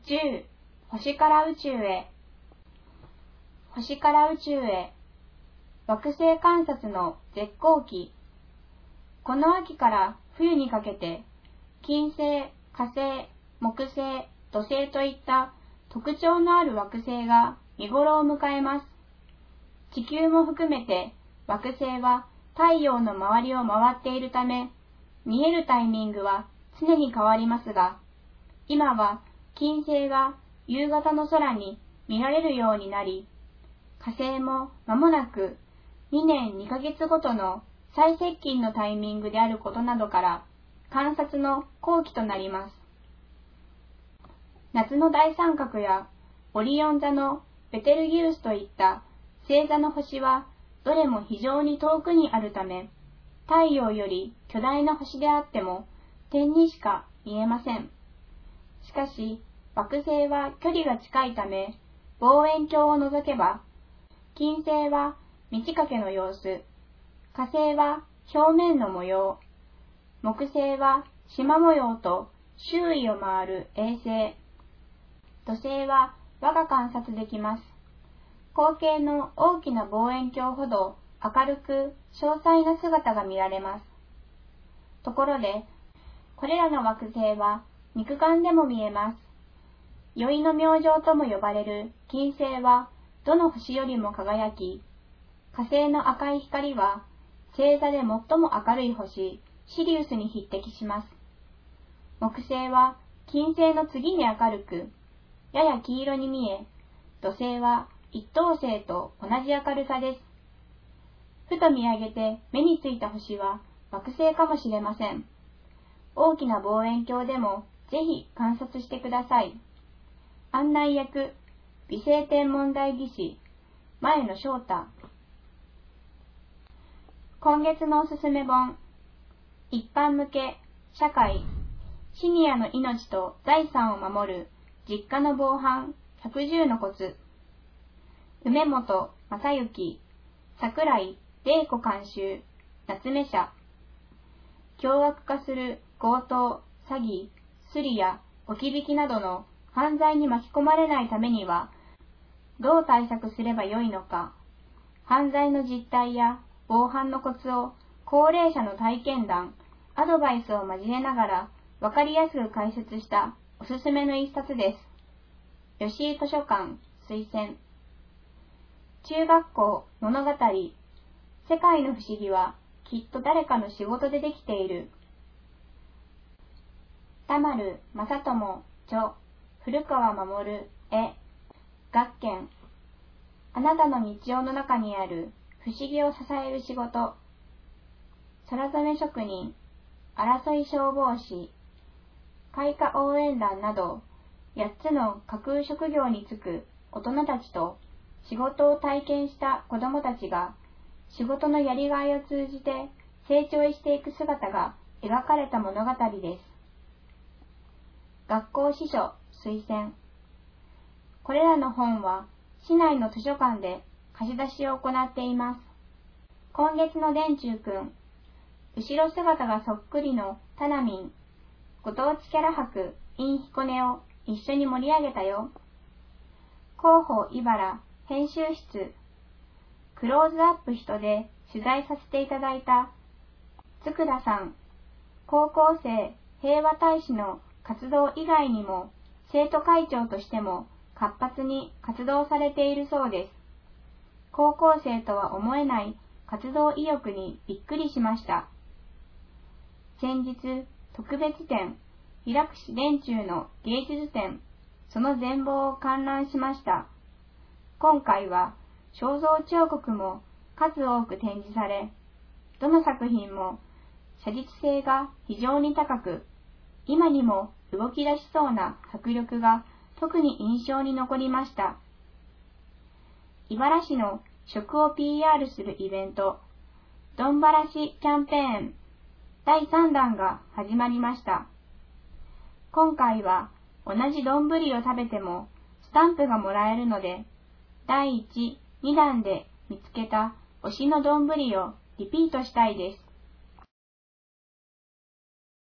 10、星から宇宙へ。星から宇宙へ。惑星観察の絶好期。この秋から冬にかけて、金星、火星、木星、土星といった特徴のある惑星が見頃を迎えます。地球も含めて惑星は太陽の周りを回っているため、見えるタイミングは常に変わりますが、今は金星が夕方の空に見られるようになり、火星も間もなく2年2ヶ月ごとの最接近のタイミングであることなどから観察の好期となります。夏の大三角やオリオン座のベテルギウスといった星座の星はどれも非常に遠くにあるため、太陽より巨大な星であっても点にしか見えません。しかし惑星は距離が近いため、望遠鏡を除けば、金星は満ち欠けの様子、火星は表面の模様、木星は縞模様と周囲を回る衛星、土星は輪が観察できます。口径の大きな望遠鏡ほど明るく詳細な姿が見られます。ところで、これらの惑星は肉眼でも見えます。宵の明星とも呼ばれる金星はどの星よりも輝き、火星の赤い光は星座で最も明るい星、シリウスに匹敵します。木星は金星の次に明るく、やや黄色に見え、土星は一等星と同じ明るさです。ふと見上げて目についた星は惑星かもしれません。大きな望遠鏡でもぜひ観察してください。案内役、微星天文台技師、前野翔太。今月のおすすめ本、一般向け、社会、シニアの命と財産を守る実家の防犯110のコツ。梅本正幸、桜井玲子監修、夏目社。凶悪化する強盗、詐欺、スリや置き引きなどの犯罪に巻き込まれないためには、どう対策すればよいのか、犯罪の実態や防犯のコツを高齢者の体験談、アドバイスを交えながら分かりやすく解説したおすすめの一冊です。吉井図書館推薦。中学校物語、世界の不思議はきっと誰かの仕事でできている。田丸正智著、古川守絵、学研。あなたの日常の中にある不思議を支える仕事。空染め職人、争い消防士、開花応援団など、8つの架空職業に就く大人たちと仕事を体験した子どもたちが、仕事のやりがいを通じて成長していく姿が描かれた物語です。学校司書推薦。これらの本は市内の図書館で貸し出しを行っています。今月の伝中くん、後ろ姿がそっくりのタナミン、ご当地キャラ博 in 彦根を一緒に盛り上げたよ。広報茨編集室、クローズアップ人で取材させていただいた津倉さん、高校生平和大使の活動以外にも生徒会長としても活発に活動されているそうです。高校生とは思えない活動意欲にびっくりしました。先日、特別展、平櫛伝中の芸術展、その全貌を観覧しました。今回は肖像彫刻も数多く展示され、どの作品も写実性が非常に高く、今にも動き出しそうな迫力が特に印象に残りました。茨城市の食を PR するイベント、どんばらしキャンペーン第3弾が始まりました。今回は同じ丼を食べてもスタンプがもらえるので、第1、2弾で見つけた推しの丼をリピートしたいです。